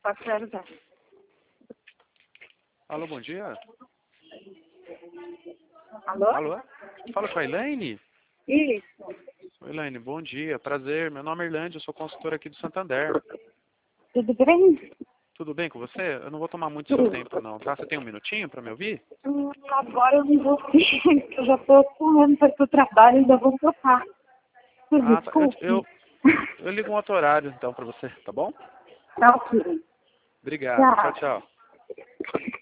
Pode realizar. Alô, bom dia. Alô? Alô? Fala com a Elaine? Isso. Oi, Elaine, bom dia. Prazer. Meu nome é Irlande, eu sou consultor aqui do Santander. Tudo bem? Tudo bem com você? Eu não vou tomar muito seu tempo, não, tá? Você tem um minutinho para me ouvir? Agora eu não vou sim, eu já estou correndo para o trabalho e ainda vou trocar. Ah, tá. Desculpe. Eu ligo um outro horário, então, para você, tá bom? Tá ok. Obrigado. Tchau, Tchau. tchau.